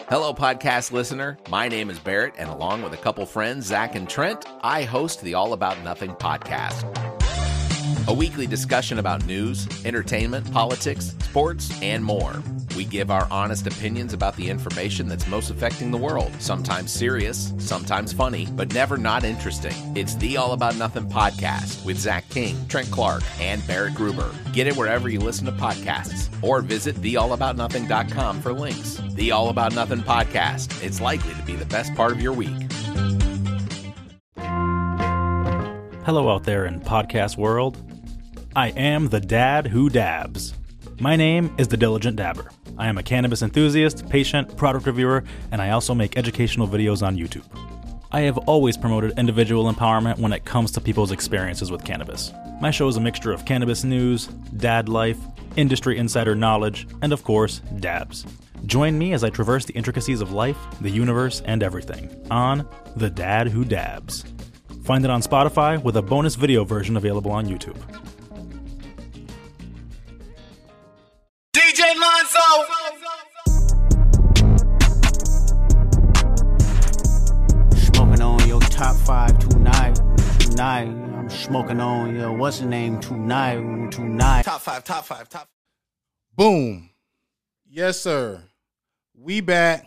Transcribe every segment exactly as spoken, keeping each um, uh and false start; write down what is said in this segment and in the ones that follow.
Hello, podcast listener. My name is Barrett, and along with a couple friends, Zach and Trent, I host the All About Nothing podcast. A weekly discussion about news, entertainment, politics, sports, and more. We give our honest opinions about the information that's most affecting the world. Sometimes serious, sometimes funny, but never not interesting. It's the All About Nothing podcast with Zach King, Trent Clark, and Barrett Gruber. Get it wherever you listen to podcasts, or visit the all about nothing dot com for links. The All About Nothing podcast. It's likely to be the best part of your week. Hello out there in podcast world. I am the dad who dabs. My name is the Diligent Dabber. I am a cannabis enthusiast, patient, product reviewer, and I also make educational videos on YouTube. I have always promoted individual empowerment when it comes to people's experiences with cannabis. My show is a mixture of cannabis news, dad life, industry insider knowledge, and of course, dabs. Join me as I traverse the intricacies of life, the universe, and everything on The Dad Who Dabs. Find it on Spotify with a bonus video version available on YouTube. D J Lonzo! Smoking on your top five tonight, tonight. I'm smoking on your what's the name tonight, tonight. Top five, top five, top five. Boom. Yes, sir. We back.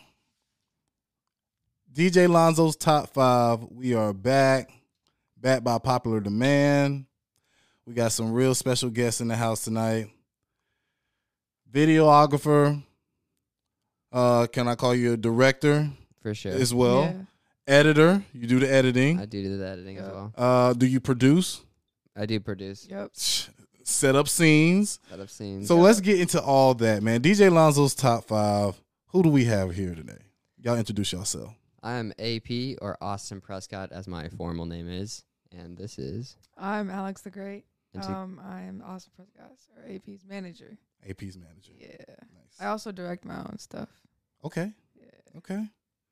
D J Lonzo's top five. We are back. Back by popular demand. We got some real special guests in the house tonight. Videographer. Uh, can I call you a director? For sure. As well. Yeah. Editor. You do the editing. I do the editing as well. Uh, do you produce? I do produce. Yep. Set up scenes. That I've seen. So let's get into all that, man. D J Lonzo's top five. Who do we have here today? Y'all introduce yourself. I am A P, or Austin Prescott, as my formal name is. And this is... I'm Alex the Great. Into- Um, I am Austin Prescott, or A P's manager. A P's manager. Yeah. Nice. I also direct my own stuff. Okay. Yeah. Okay.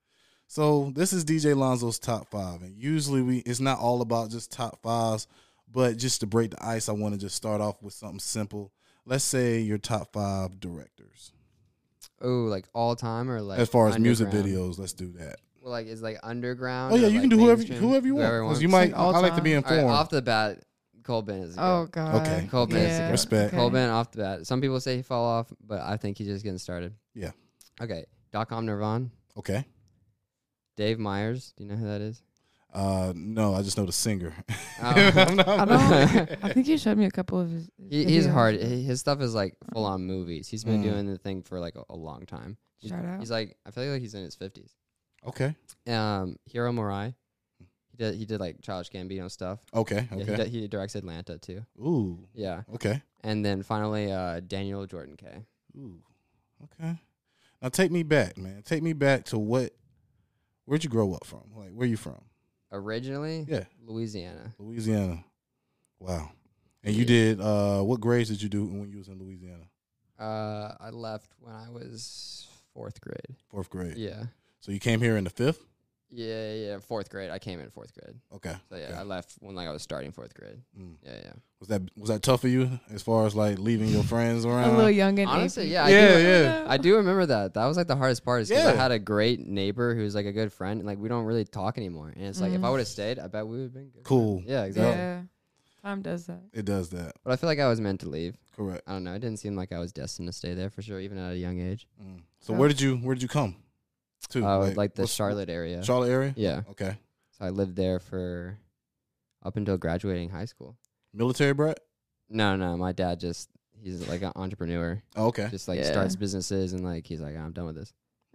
So this is D J Lonzo's top five. And usually we it's not all about just top fives, but just to break the ice, I want to just start off with something simple. Let's say your top five directors. Oh, like all time or like As far as music underground? videos, let's do that. Well, like is like underground. Oh yeah, or, you like can do whoever mainstream? whoever you want. Whoever 'Cause wants. you might Like all I like to be time. All right, informed. off the bat, Colbin is. Oh, good. God. Okay. Colbin is Yeah. good. Respect. Okay. Colbin off the bat. Some people say he fell off, but I think he's just getting started. Yeah. Okay. Dotcom Nirvana. Okay. Dave Myers. Do you know who that is? Uh no, I just know the singer. Oh. I'm not- I don't. I think you showed me a couple of his. He, he's videos. hard. He- His stuff is like full on movies. He's been Mm. doing the thing for like a, a long time. He's, Shout out. he's like, I feel like he's in his fifties. Okay. Um, Hiro Murai. He did he did like Childish Gambino stuff. Okay. Yeah, he, Okay. di- he directs Atlanta too. Ooh. Yeah, Okay. and then finally uh, Daniel Jordan K. Ooh. Okay. Now take me back, man. Take me back to what where'd you grow up from? Like where you from? Originally, Yeah. Louisiana. Louisiana. Wow. And you did uh what grades did you do when you was in Louisiana? Uh, I left when I was fourth grade. Fourth grade. Yeah, So you came here in the fifth? yeah, yeah. Fourth grade. I came in fourth grade. Okay. So yeah, okay. I left when like I was starting fourth grade. Mm. Yeah, yeah. Was that was that tough for you as far as like leaving your friends A around? little young and Honestly, A P. yeah, I yeah, do, yeah. I do remember that. That was like the hardest part is because I Yeah. had a great neighbor who's like a good friend, and like we don't really talk anymore. And it's like if I Mm. would have stayed, I bet we would have been good. Cool. friends. Yeah, exactly. Yeah. Time does that. It does that. But I feel like I was meant to leave. Correct. I don't know. It didn't seem like I was destined to stay there for sure, even at a young age. Mm. So Yeah. where did you where did you come to? Uh, like, the what's- Charlotte area. Charlotte area? Yeah. Okay. So I lived there for up until graduating high school. Military brat? No, no. My dad just, he's like an entrepreneur. Oh, okay. Just like Yeah. starts businesses and like, he's like, I'm done with this.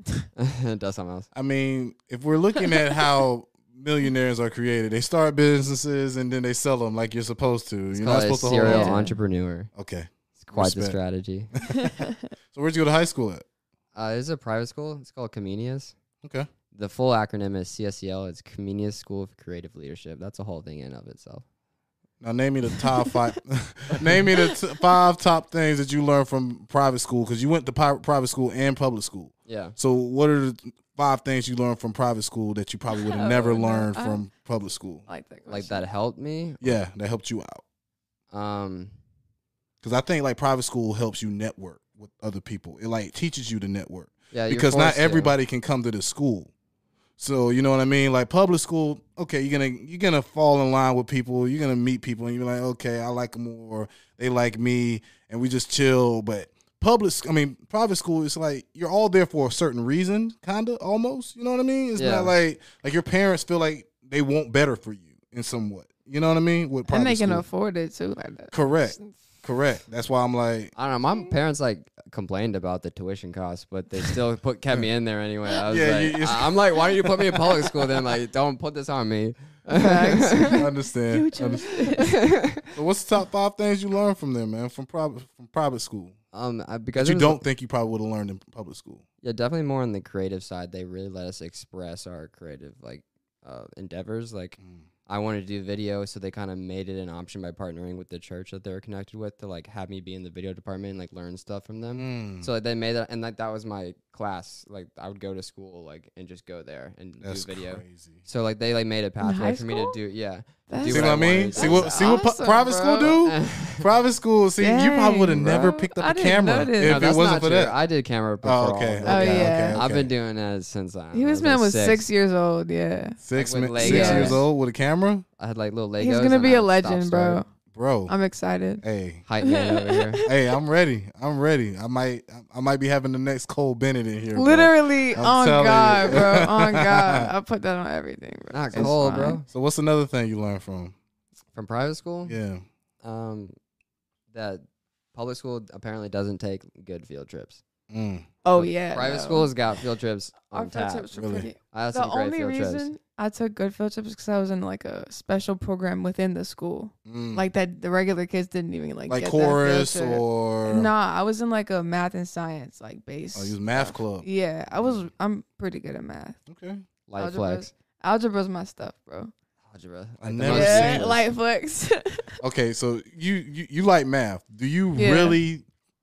Does something else. I mean, if we're looking at how millionaires are created, they start businesses and then they sell them like you're supposed to. It's You're not called a supposed to hold serial on. entrepreneur. Okay. It's quite the Respect. strategy. So where'd you go to high school at? Uh, this is a private school. It's called Comenius. Okay. The full acronym is C S E L. It's Comenius School for Creative Leadership. That's a whole thing in of itself. Now name me the top five. Name me the t- five top things that you learned from private school, because you went to pi- private school and public school. Yeah. So what are the five things you learned from private school that you probably would have Oh, never no, learned I- from public school? I like that. Like question. that helped me. Yeah, that helped you out. Um, Because I think like private school helps you network with other people. It like teaches you to network. Yeah, you're because not forced to. everybody can come to the school. So you know what I mean? Like public school, okay, you're gonna you're gonna fall in line with people. You're gonna meet people, and you're like, okay, I like them more, they like me, and we just chill. But public, I mean, private school, it's like you're all there for a certain reason, kind of, almost. You know what I mean? It's Yeah. not like like your parents feel like they want better for you in somewhat. You know what I mean? With private And they can school. afford it too. Like that. Correct. Correct. That's why I'm like, I don't know. My parents like complained about the tuition costs, but they still put kept me in there anyway. I was Yeah, like, you- it's- I- I'm like, why don't you put me in public school then? Like, don't put this on me. Facts. I understand. understand. So what's the top five things you learned from them, man? From private from private school Um, I- that because you it was- don't think you probably would have learned in public school. Yeah, definitely more on the creative side. They really let us express our creative like uh, endeavors. Like, I wanted to do video, so they kind of made it an option by partnering with the church that they were connected with to like have me be in the video department and like learn stuff from them. Mm. So like, they made that, and like that was my class. Like I would go to school like and just go there and That's do video. crazy. So like they like made a pathway high for me to school? do. Yeah. That's do See what I mean? wanted to See do. what see what pu- awesome, private school bro. do? Private school. See, you probably would have Dang, never bro. picked up I a didn't camera know this. if No, it that's wasn't not for true. that. I did camera before. Oh, all okay. of okay, that. Oh, okay, yeah. okay. I've been doing that since I, He I was was man like was six. six years old. Yeah. Six, Like mi- with six Legos. years old with a camera, I had like little Legos. He's gonna and be I a would stop legend, start. bro. bro. I'm excited. Hey, Hype man over here. hey, I'm ready. I'm ready. I might, I might be having the next Cole Bennett in here. bro. Literally, I'm on telling God, you. bro. On God. I put that on everything, bro. Not It's cold, fine. bro. So what's another thing you learned from? From private school, Yeah. um, that public school apparently doesn't take good field trips. Mm. Oh yeah. Private no. schools got field trips Our on field tap. trips were Really? pretty. I had The some great only field reason trips. I took good field trips because I was in like a special program within the school, Mm. like that the regular kids didn't even like like get that field chorus trip. or Nah, I was in like a math and science like base. oh, you was math stuff. club. Yeah, I was. I'm pretty good at math. Okay. Light Algebra. flex. Algebra's my stuff, bro. Algebra. I Like the never most- seen Yeah, this. light flex. Okay, so you, you you like math. Do you Yeah. really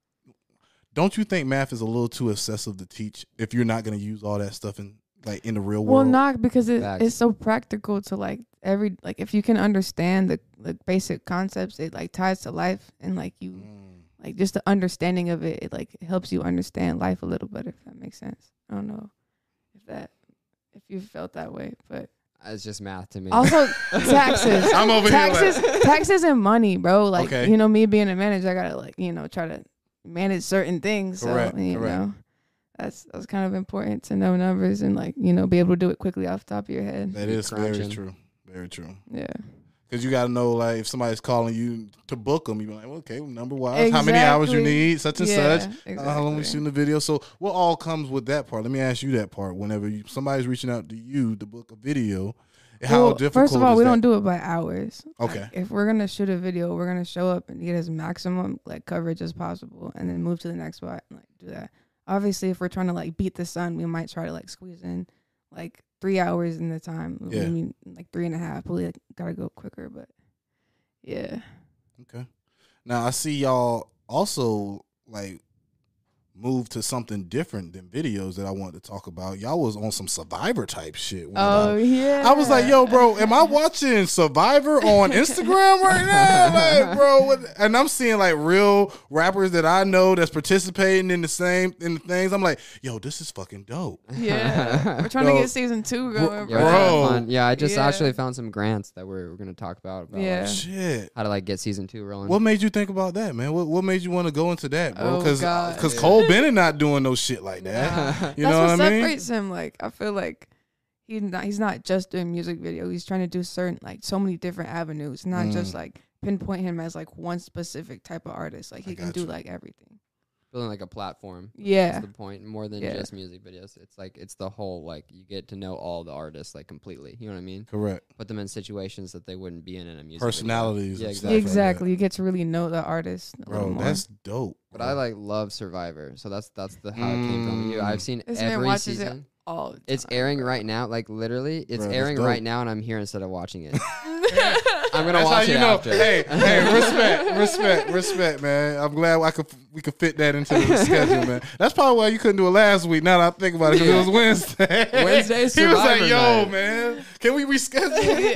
don't you think math is a little too excessive to teach if you're not going to use all that stuff in like in the real well, world? not because it, Facts. it's so practical to like every like if you can understand the the basic concepts, it like ties to life and like you Mm. like just the understanding of it. It like helps you understand life a little better. If that makes sense. I don't know if that if you felt that way, but It's just math to me. also taxes. I'm over taxes, here. Like, taxes and money, bro. Like Okay. you know, me being a manager, I gotta like you know try to manage certain things. Correct, So you correct. know, that's that's kind of important to know numbers and like you know be able to do it quickly off the top of your head. that Be is very crunching. true. Very true. Yeah, Because you got to know, like, if somebody's calling you to book them, you be like, okay, number wise, how many hours you Exactly. need, such and yeah, such. exactly. Uh, how long we shooting the video? So, what all comes with that part? Let me ask you that part. Whenever you, somebody's reaching out to you to book a video, how Well, difficult? first of all, is we that? don't do it by hours. Okay. Like, if we're gonna shoot a video, we're gonna show up and get as maximum like coverage as possible, and then move to the next spot and like do that. Obviously, if we're trying to like beat the sun, we might try to like squeeze in like three hours in the time. Yeah. I mean, like three and a half. Probably like, gotta go quicker, but yeah. Okay. Now I see y'all also like move to something different than videos that I wanted to talk about. Y'all was on some Survivor type shit. when Oh I, yeah. I was like, yo, bro, am I watching Survivor on Instagram right now? Like, bro, what? And I'm seeing like real rappers that I know that's participating in the same in the things. I'm like, yo, this is fucking dope. Yeah. We're trying Yo, to get season two going, Yeah, bro. we're having Bro. fun. Yeah, I just Yeah. actually found some grants that we're, we're going to talk about. about Yeah. like, Shit. how to like get season two rolling. What made you think about that, man? What what made you want to go into that, bro? Oh, Because God. because Cole Bennett not doing no shit like that. Nah. You That's know what what I mean? separates him. Like I feel like he's not he's not just doing music video. He's trying to do certain like so many different avenues, not just Mm. like pinpoint him as like one specific type of artist. Like I he can got do you. like everything. Building like a platform. Yeah. That's the point. More than Yeah. just music videos. It's like, it's the whole, like, you get to know all the artists, like, completely. You know what I mean? Correct. Put them in situations that they wouldn't be in in a music Personalities video. Yeah, and stuff exactly. like Exactly. You get to really know the artist a little Bro, more. that's dope. But I, like, love Survivor. So that's that's the how it came from you. Mm. I've seen This man every watches it season. all the time. It's airing bro. right now. Like, literally, it's Bro, that's airing dope. right now, and I'm here instead of watching it. I'm going to That's watch how you it know. after. Hey, hey, respect, respect, respect, man. I'm glad I could we could fit that into the schedule, man. That's probably why you couldn't do it last week. Now that I think about it, because Yeah. it was Wednesday. Wednesday he was Survivor like, "Yo, night." man, can we reschedule?"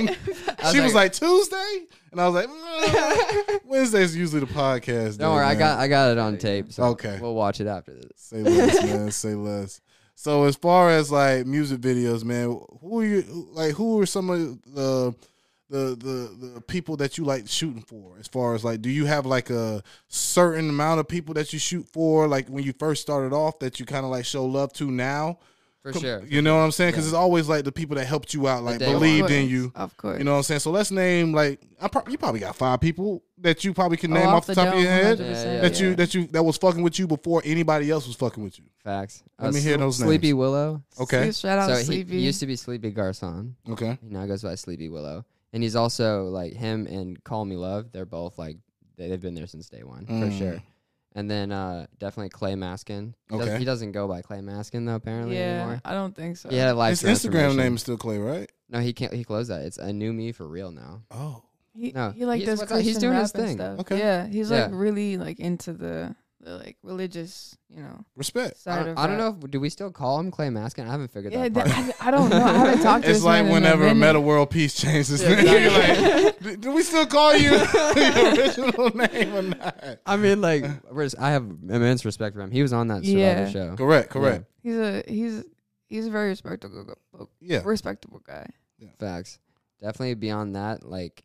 I she was was like, "Tuesday," and I was like, mm, "Wednesday's usually the podcast." Don't day, worry, I man. got I got it on tape. So Okay. we'll watch it after this. Say less, man. Say less. So as far as like music videos, man, who are you like? Who are some of the the the the people that you like shooting for? As far as like, do you have like a certain amount of people that you shoot for? Like when you first started off, that you kind of like show love to now? For sure. You know what I'm saying? Because Yeah. it's always like the people that helped you out, like day believed one. in you. Of course. You know what I'm saying? So let's name like I pro- you probably got five people that you probably can Oh, name off off the the top of your dome, head one hundred percent, that you yeah. that you that was fucking with you before anybody else was fucking with you. Facts. Let me hear those Sleepy names. Willow. Okay. Shout out So he, Sleepy. he used to be Sleepy Garcon. Okay. He now goes by Sleepy Willow. And he's also like him and Call Me Love. They're both like they, they've been there since day one Mm. for sure. And then uh, definitely Clay Maskin. He, does, Okay. he doesn't go by Clay Maskin though apparently yeah, anymore. I don't think so. He had a life His Instagram transformation. name is still Clay, right? No, he can't. He closed that. It's a new me for real now. Oh. He, No, he like he's- does what's up? He's Christian doing rap his and thing. stuff. Okay. Yeah, he's Yeah. like really like into the, the like religious, you know, Respect. I side don't, of I don't rap. know. If, do we still call him Clay Maskin? I haven't figured Yeah, that th- part. I, I don't know. I haven't talked to It's this like man whenever in a minute. Meta World Peace changes his Yeah, name. You're exactly. like, do, do we still call you your original name or not? I mean, like, res- I have immense respect for him. He was on that Survivor Yeah. show. Correct, correct. He's a he's he's a very respectable Yeah. respectable guy. Facts. Definitely beyond that, like,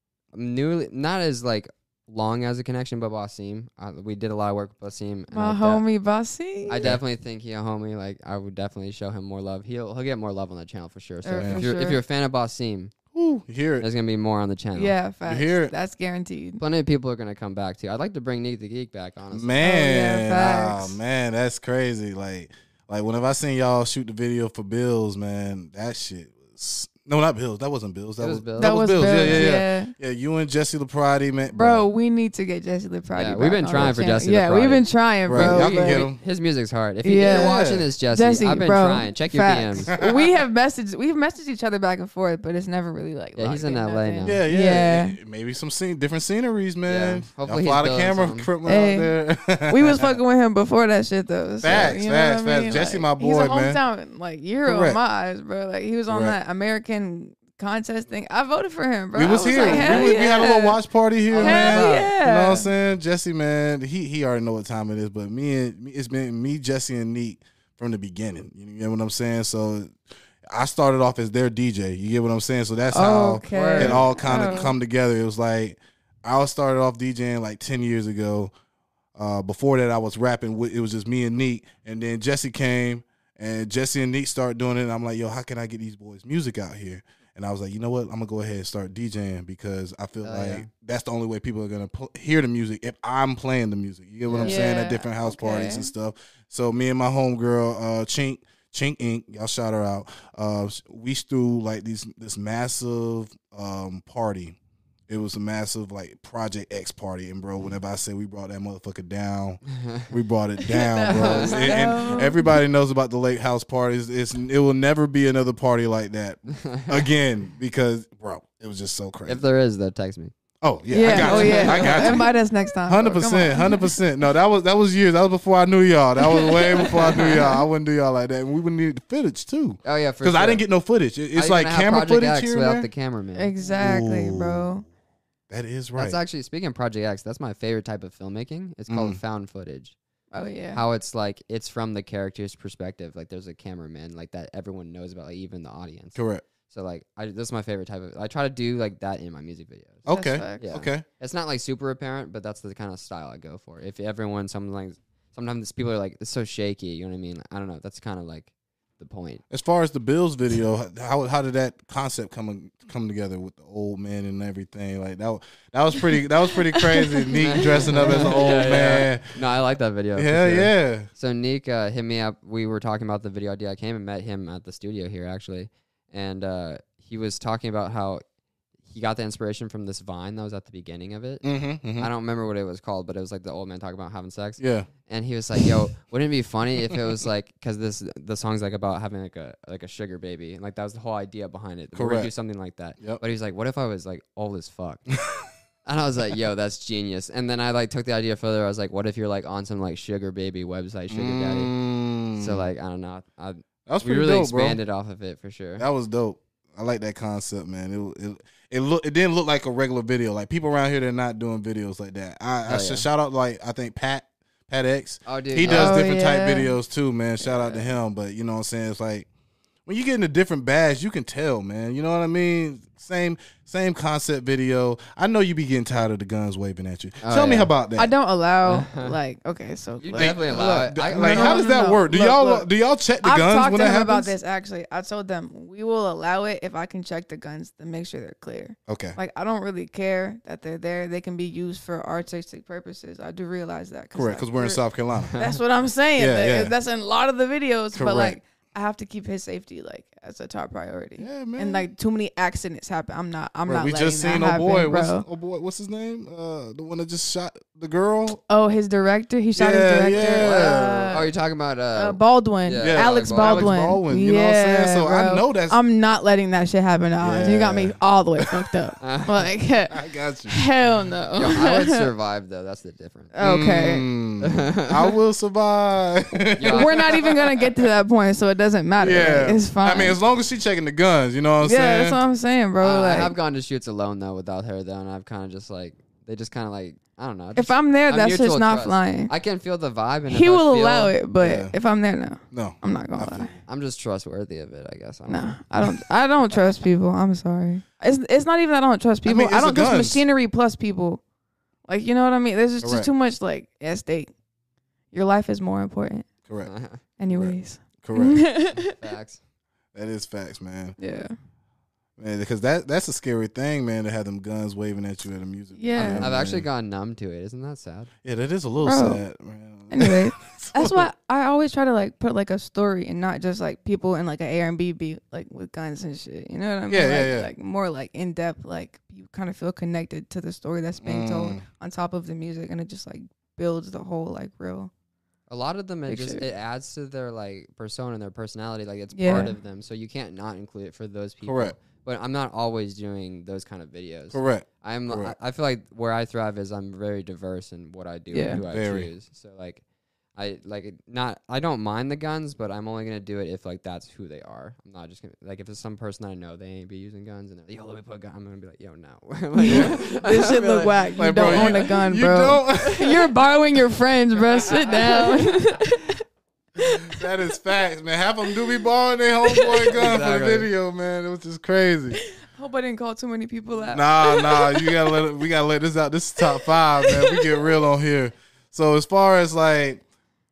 newly, not as like long as a connection, but Basim. Uh, we did a lot of work with Basim. and My I de- homie Bossy. I definitely think he a homie. Like, I would definitely show him more love. He'll he'll get more love on the channel for sure. So Uh, if for you're if sure. you're a fan of Basim, Woo, you hear it. there's gonna be more on the channel. Yeah, facts. hear it. That's guaranteed. Plenty of people are gonna come back too. I'd like to bring Nick the Geek back, honestly. Man, Oh, yeah, oh, facts. man, that's crazy. Like, like whenever I seen y'all shoot the video for Bills, man, that shit was no, not Bills. That wasn't Bills. That It was was Bills. That was Bills. Bills, Yeah, yeah, yeah, yeah. yeah. You and Jesse LaPrade, man, Bro, we need to get Jesse LaPrade. Yeah, back we've been on trying the for channel. Jesse Yeah, LaPrade. we've been trying, Right, bro. y'all can but- get him. His music's hard. If, you, if Yeah. you're watching this, Jesse, Jesse, I've been bro, trying. Check your facts. D Ms. we have messaged we've messaged each other back and forth, but it's never really like Yeah, he's locked in L A nothing. now. Yeah, yeah, Yeah. Maybe some scene, different sceneries, man. Yeah. Hopefully Y'all fly he's the building camera something. equipment Hey, out there. we was fucking with him before that shit though. So, Facts, you know facts, what I facts. mean? Jesse, Like, my he's a boy, man. hometown like hero Correct. in my eyes, bro. Like he was on Correct. that American contest thing. I voted for him, bro. We was, I here. Like, hell we, was- we had a yeah. little watch party here, Hell man. yeah. You know what I'm saying? Jesse, man, he he already know what time it is. But me and me, it's been me, Jesse, and Neek from the beginning. You get what I'm saying? So I started off as their D J. You get what I'm saying? So that's how Okay. it all kind of Oh. come together. It was like I started off DJing like ten years ago. Uh, before that, I was rapping. With, it was just me and Neek, and then Jesse came, and Jesse and Neek started doing it. And I'm like, yo, how can I get these boys music out here? And I was like, you know what? I'm gonna go ahead and start DJing because I feel Oh, like yeah. that's the only way people are gonna pl- hear the music if I'm playing the music. You get what I'm saying? At Yeah, different house parties okay. and stuff. So me and my homegirl, uh, Chink, Chink Inc, y'all shout her out. Uh, we threw like these this massive um party. It was a massive like Project X party, and bro, whenever I say we brought that motherfucker down, we brought it down, bro. That was And, and dope. everybody knows about the lake house parties. It's it will never be another party like that again because, bro, it was just so crazy. If there is, though, text me. oh yeah, Yeah, I got oh you. yeah. I got you. Invite us next time. Hundred bro. Come percent, on. hundred percent. No, that was that was years. That was before I knew y'all. That was way before I knew y'all. I wouldn't do y'all like that. And we would need the footage too, Oh, yeah, for because sure. I didn't get no footage. It- How it's you like gonna have camera Project footage X here and without there. the cameraman. Exactly, Ooh. bro. That is right. That's actually, speaking of Project X, that's my favorite type of filmmaking. It's called Mm. found footage. Oh yeah. How it's like, it's from the character's perspective. Like, there's a cameraman, like, that everyone knows about, like, even the audience. Correct. So, like, I, this is my favorite type of, I try to do, like, that in my music videos. That's Okay. facts. Yeah. Okay. It's not, like, super apparent, but that's the kind of style I go for. If everyone, something like, sometimes people are like, it's so shaky, you know what I mean? I don't know. That's kind of, like, the point. As far as the Bills video, how how did that concept come come together with the old man and everything? Like that, wa- that was pretty. That was pretty crazy. Neek dressing up as an old Yeah, yeah. man. No, I like that video. for Yeah, sure. yeah. So Nick uh, hit me up. We were talking about the video idea. I came and met him at the studio here, actually. And uh, he was talking about how he got the inspiration from this Vine that was at the beginning of it. Mm-hmm, mm-hmm. I don't remember what it was called, but it was like the old man talking about having sex. Yeah. And he was like, "Yo, wouldn't it be funny if it was like, because this the song's like about having like a like a sugar baby, and like that was the whole idea behind it. We're gonna do Correct. something like that." Yep. But he was like, "What if I was like old as fuck?" And I was like, "Yo, that's genius." And then I like took the idea further. I was like, "What if you're like on some like sugar baby website, sugar daddy?" Mm. So like, I don't know. I, that was we pretty really dope, bro. expanded off of it for sure. That was dope. I like that concept, man. It it it look it didn't look like a regular video. Like people around here, they're not doing videos like that. I, I Hell should yeah. shout out like I think Pat Pat X. Oh, dude. He does Oh, different yeah. type videos too, man. Shout out to him. But you know what I'm saying? It's like when you get into different bags, you can tell, man. You know what I mean? Same same concept video. I know you be getting tired of the guns waving at you. Oh, Tell me yeah. how about that. I don't allow like okay, so You like, definitely allow look, it. I, like no, how no, does no, that no. work? Do Look, y'all look. do y'all check the I've guns talked when to that him about happens? this actually. I told them we will allow it if I can check the guns to make sure they're clear. Okay. Like I don't really care that they're there. They can be used for artistic purposes. I do realize that. Correct, because we're in South Carolina. That's what I'm saying. Yeah, That- yeah. That's in a lot of the videos. But Correct. like I have to keep his safety like as a top priority. Yeah, man. And like too many accidents happen. I'm not. I'm Bro, not. we letting just that seen oh happen, boy, bro. what's oh boy, what's his name? Uh, the one that just shot the girl. Oh, his director. He shot Yeah, his director. yeah. oh, you're talking about uh, Uh, Baldwin, Yeah, Alex Alex Baldwin. Baldwin, you know what I'm saying? Yeah, So I bro. know that's- I'm not letting that shit happen to ours. You got me Yeah. all the way fucked up. Like, I got you. hell no. Yo, I would survive though. That's the difference. Okay, Mm, I will survive. Yo, we're not even gonna get to that point, so it doesn't matter. Yeah, Like, it's fine. I mean, as long as she checking the guns, you know what I'm yeah, saying? that's what I'm saying, bro. Uh, I like, have gone to shoots alone though without her though, and I've kind of just like they just kind of like I don't know. if just- I'm there, I'm that's mutual just not trust. flying. I can feel the vibe, and He if I will feel- allow it, but Yeah. if I'm there, no, No, I'm not gonna I feel lie. you. I'm just trustworthy of it, I guess. I don't No, know. I don't. I don't trust people. I'm sorry. It's it's not even that I don't trust I people. mean, I, it's don't the trust guns. machinery plus people. Like you know what I mean? There's just, just Correct. too much like at stake. Your life is more important, Correct. anyways. Correct. Facts. That is facts, man. Yeah. Man, because that that's a scary thing, man, to have them guns waving at you at a music. Yeah. video, I've man. actually gotten numb to it. Isn't that sad? Yeah, that is a little Bro. sad, man. Anyway, that's why I always try to like put like a story and not just like people in like an A R and B beat like with guns and shit. You know what I mean? Yeah, like, yeah, yeah. Like more like in depth. Like you kind of feel connected to the story that's being told Mm. on top of the music, and it just like builds the whole like real. A lot of them, it just Picture. it adds to their like persona and their personality. Like it's Yeah. part of them, so you can't not include it for those people. Correct. But I'm not always doing those kind of videos. Correct. I'm. I, Correct. I feel like where I thrive is I'm very diverse in what I do Yeah. and who I Very. choose. So like, I like it not. I don't mind the guns, but I'm only gonna do it if like that's who they are. I'm not just gonna like if it's some person I know they ain't be using guns and they're like, yo, let me put a gun. I'm gonna be like, yo, no. Like, This shit look whack. You Like, don't bro, own you- a gun, you bro. don't- You're borrowing your friends, bro. Sit down. That is facts, man. Half of them do be borrowing their homeboy gun for the Exactly. video, man. It was just crazy. Hope I didn't call too many people out. Nah, nah. You gotta let it, we gotta let this out. This is top five, man. We get real on here. So as far as like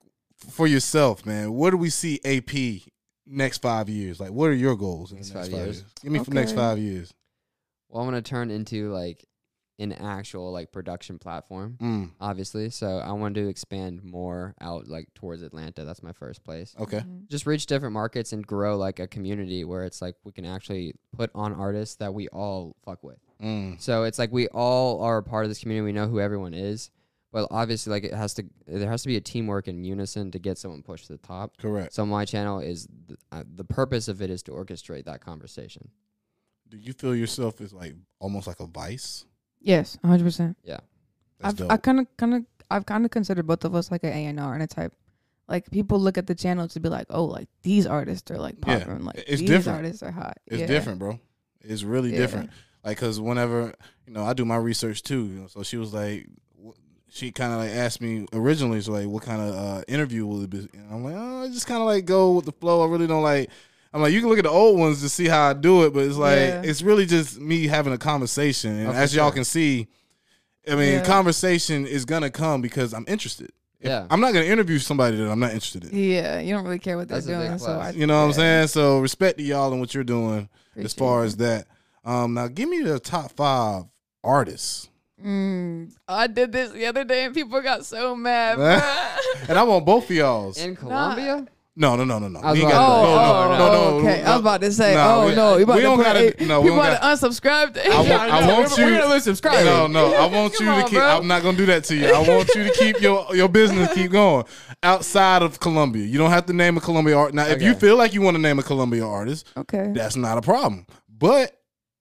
for yourself, man, where do we see A P next five years? Like, what are your goals in Next the next five five years? years? Give me for next Okay. five years. well, I'm gonna turn into like an actual like production platform, Mm, obviously. So I want to expand more out like towards Atlanta. That's my first place. okay. Just reach different markets and grow like a community where it's like we can actually put on artists that we all fuck with. Mm, So it's like we all are a part of this community. We know who everyone is, but obviously like it has to there has to be a teamwork in unison to get someone pushed to the top. correct. So my channel is th- uh, the purpose of it is to orchestrate that conversation. Do you feel yourself as like almost like a vice? Yes, one hundred percent. Yeah. That's I've dope. I kind of kind of I've kind of considered both of us like an A and R and a type. Like people look at the channel to be like, oh, like these artists are like Yeah, popping, like it's these different. artists are hot. It's Yeah. different, bro. It's really Yeah. different. Like, cause whenever you know, I do my research too. You know, so she was like, wh- she kind of like asked me originally, so like, what kind of uh, interview will it be? And I'm like, oh, I just kind of like go with the flow. I really don't like. I'm like, you can look at the old ones to see how I do it, but it's like Yeah. it's really just me having a conversation. And Oh, for as y'all sure. can see, I mean, Yeah. conversation is gonna come because I'm interested. If- Yeah. I'm not gonna interview somebody that I'm not interested in. Yeah, you don't really care what they're That's a big doing. So plus. I, You know what I'm yeah, saying? So respect to y'all and what you're doing as appreciate far it. as that. Um, now give me the top five artists, Mm, I did this the other day and people got so mad. Huh? bruh. and I want both of y'all's. In Colombia? No, no, no, no, no. I was We ain't about got- to- no, Oh, no, oh, no, no, oh, okay. no. I was about to say, Nah, oh we- no, you about we to don't put gotta- eight- no, we people don't about to unsubscribe. To I want, I want you. We're gonna lose subscribers. No, no. I want you Come to on, keep. bro. I'm not gonna do that to you. I want you to keep your your business keep going outside of Colombia. You don't have to name a Colombia art. Now, if you Okay. feel like you want to name a Colombia artist, Okay. that's not a problem. But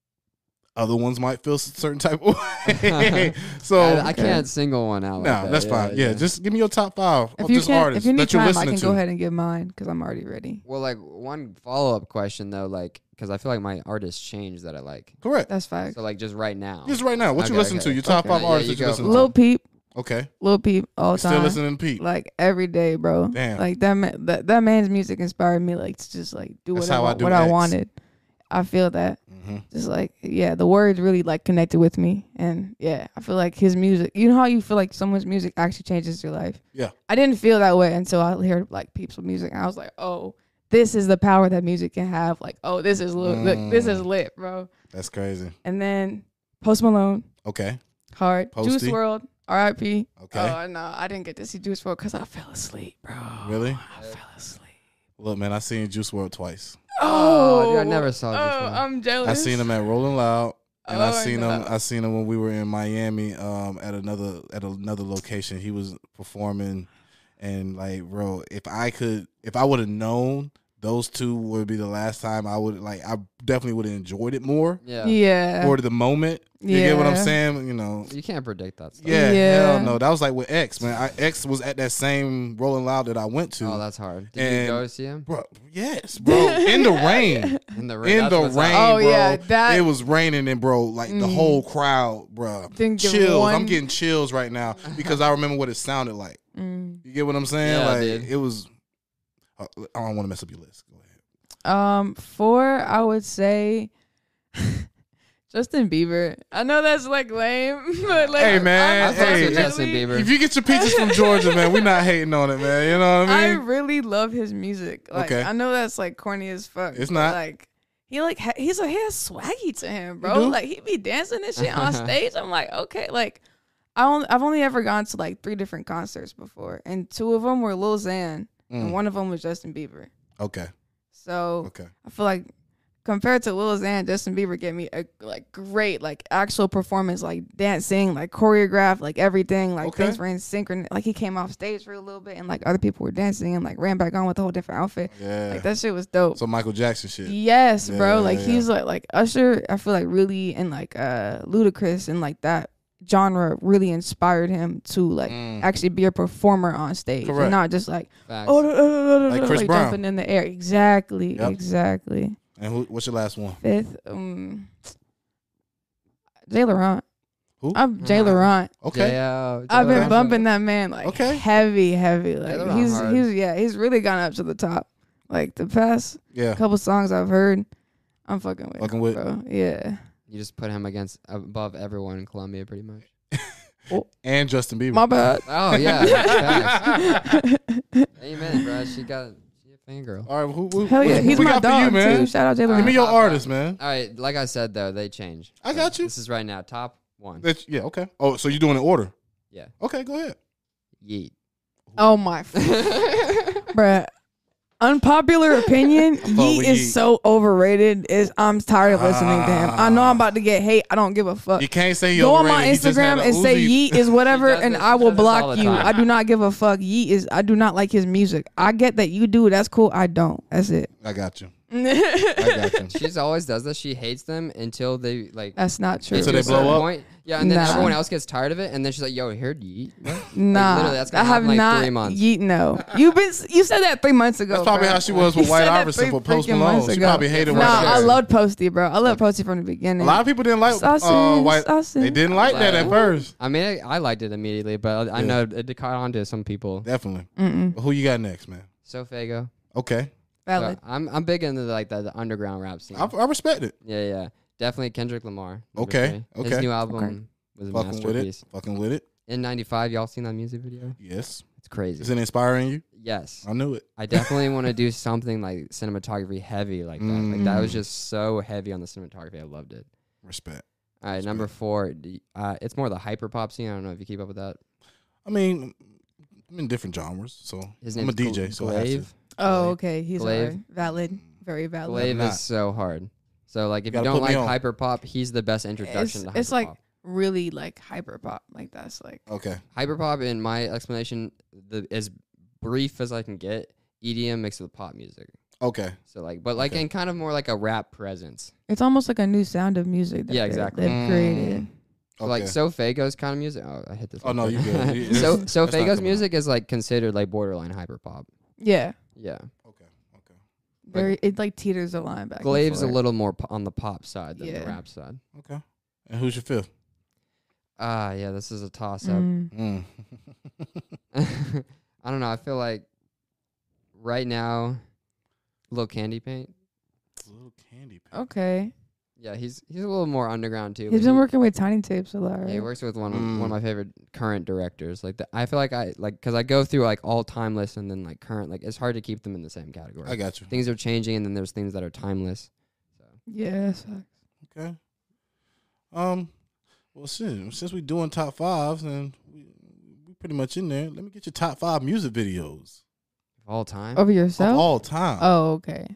other ones might feel a certain type of way. so I, I can't single one out. no, like that. that's fine. Yeah, just give me your top five If of you this can, artist if you need that you're time, I listening can to. go ahead and give mine because I'm already ready. Well, like one follow up question though, like because I feel like my artists change that I like. Correct. That's facts. So like just right now. Just right now, what you Okay, listen okay. to? Your top Okay. five Yeah, artists you that you go. listen to. Lil Peep. Okay. Lil Peep all the Still time. listening to Pete. Like every day, bro. Damn. Like that man, that, that man's music inspired me like to just like do That's whatever how I do what I X. wanted. I feel that. Mm-hmm. Just like yeah, the words really like connected with me, and yeah, I feel like his music. You know how you feel like someone's music actually changes your life. Yeah. I didn't feel that way until I heard like Peep's music, and I was like, oh, this is the power that music can have. Like, oh, this is lit. Mm. This is lit, bro. That's crazy. And then Post Malone, Okay. hard. Posty. Juice world, R I P. Okay. Oh no, I didn't get to see Juice world because I fell asleep, bro. Really? I fell asleep. Look, man, I seen Juice world twice. Oh, dude, I never saw Juice Oh, world. I'm jealous. I seen him at Rolling Loud, and I Oh, seen no. him. I seen him when we were in Miami, um, at another at another location. He was performing, and like, bro, if I could, if I would have known those two would be the last time, I would like, I definitely would have enjoyed it more Yeah. Yeah. for the moment. You get what I'm Yeah. saying? You know. You can't predict that stuff. Yeah, Yeah. hell no. That was like with X, man. I, X was at that same Rolling Loud that I went to. Oh, that's hard. Did And- you go see him? Bro, yes, bro. In the rain. In the rain. In That's the what's rain, up. Oh, bro. yeah, that- it was raining, and bro, like the Mm. whole crowd, bro. Didn't give Chills. one- I'm getting chills right now because I remember what it sounded like. Mm. You get what I'm saying? Yeah, like dude. it was. uh, I don't want to mess up your list. Go ahead. Um, four, I would say Justin Bieber. I know that's like lame, but like, Hey, man, I fucks hey. with Justin Bieber. If you get your peaches from Georgia, man, we're not hating on it, man. You know what I I mean? really love his music. Like, Okay. I know that's like corny as fuck. It's but, not. like he like ha- he's like he has swaggy to him, You bro. do? Like he be dancing and shit on stage. I'm like, okay, like I only, I've only ever gone to like three different concerts before, and two of them were Lil Xan, Mm. and one of them was Justin Bieber. Okay. So Okay. I feel like compared to Lil Xan, Justin Bieber gave me a like great like actual performance, like dancing, like choreographed, like everything, like Okay. things were in synchron. Like he came off stage for a little bit, and like other people were dancing, and like ran back on with a whole different outfit. Yeah. Like that shit was dope. So Michael Jackson shit. Yes, Yeah, bro. Like yeah. he's like like Usher. I feel like really and like uh Ludacris and like that genre really inspired him to like Mm. actually be a performer on stage, Correct. and not just like Facts. oh, da, da, da, da, Like da, Chris like Brown. jumping in the air. Exactly, Yep. exactly. And who, what's your last one? Fifth, um, Jay Laurent. Who? I'm Jay Uh-huh. Laurent. Okay. Yeah, I've been Laurent. bumping that man like Okay. heavy, heavy. Like Laurent he's hard. he's yeah, he's really gone up to the top. Like the past Yeah. couple songs I've heard, I'm fucking with. Fucking with. bro. Yeah. You just put him against above everyone in Colombia, pretty much. And Justin Bieber. My bad. Oh yeah, facts. Amen, bro. She got she a fangirl. All right. Who, who, Hell yeah, what- he's we my got for dog you, man? too. Shout out Jay Give Laurent. me your Top artist, five. man. All right, like I said though, they change. I So got you. This is right now, top one. That's- yeah. Okay. Oh, so you're doing it in order? Yeah, Okay. Go ahead. Yeet. Oh my, bruh. Unpopular opinion: Yeet with is Yeet. so overrated. Is I'm tired of listening to him. I know I'm about to get hate. I don't give a fuck. You can't say he Go on overrated. my He just had Instagram a and say Uzi. Yeet is whatever, He does and this- I he will does this all block the you. time. I do not give a fuck. Yeet is. I do not like his music. I get that you do. That's cool. I don't. That's it. I got you. I got you. She's always does this. She hates them until they like. That's not true. get So to they a certain blow up? Point. Yeah, and then Nah. everyone else gets tired of it, and then she's like, "Yo, here, Yeet." Nah, literally, that's I gonna have happen, like, not. three months. Yeet, no. You've been. You said that three months ago. That's probably bro. how she was with You White said that Iverson three for Post freaking Malone. months She ago. probably hated Nah, White I Iverson. loved Posty, bro. I love Posty from the beginning. A lot of people didn't like uh, Saucing, White. saucing. They didn't like that at first. I mean, I, I liked it immediately, but I Yeah. know it caught on to some people. Definitely. Mm-mm. But who you got next, man? So Fago. Okay. Valid. So I'm I'm big into like the, the underground rap scene. I, I respect it. yeah, yeah, definitely Kendrick Lamar. number Okay, three. His okay. new album Okay. was a Fucking with it. masterpiece. Fucking with it. In ninety-five, y'all seen that music video? Yes. It's crazy. Is it inspiring you? Yes, I knew it. I definitely want to do something like cinematography heavy like that. Like that was Mm. just so heavy on the cinematography. I loved it. Respect. All right, number four. d- Uh, it's more the hyper pop scene. I don't know if you keep up with that. I mean, I'm in different genres, so His I'm a name's D J, Gl- so I have to. Glaive. Oh, okay. He's Glaive. hard. Valid. Very valid. Glaive not. is so hard. So like, if you gotta don't put me like on. hyper pop, he's the best It's, introduction to hyper it's like pop. really like hyper pop. Like that's like Okay. Hyperpop, in my explanation, the as brief as I can get, E D M mixed with pop music. Okay. So like, but like Okay. in kind of more like a rap presence. it's almost like a new sound of music. That Yeah, they- exactly. They've created. So Okay. like, So Fago's kind of music. Oh, I hit this. Oh, one. no, you good. You- so it's- So that's not Fago's coming out. music is like considered like borderline hyperpop. Yeah. Yeah. Okay. Okay. Very. It like teeters the line back. and Glaive's a forth. little more po- on the pop side than Yeah. the rap side. Okay. And who's your fifth? Ah, yeah, this is a toss up. Mm. Mm. I don't know. I feel like right now, Lil Candy Paint. Little candy paint. Okay. Yeah, he's he's a little more underground too. He's but been he, working with Tiny Tapes a lot, right? yeah, he works with one of, Mm. one of my favorite current directors. Like the, I feel like I like because I go through like all time lists and then like current. Like it's hard to keep them in the same category. I got you. Things are changing, and then there's things that are timeless. So Yeah, that's facts. Okay. Um. Well, since since we doing top fives and we we pretty much in there, let me get your top five music videos of all time, Over of yourself? all time. Oh, okay.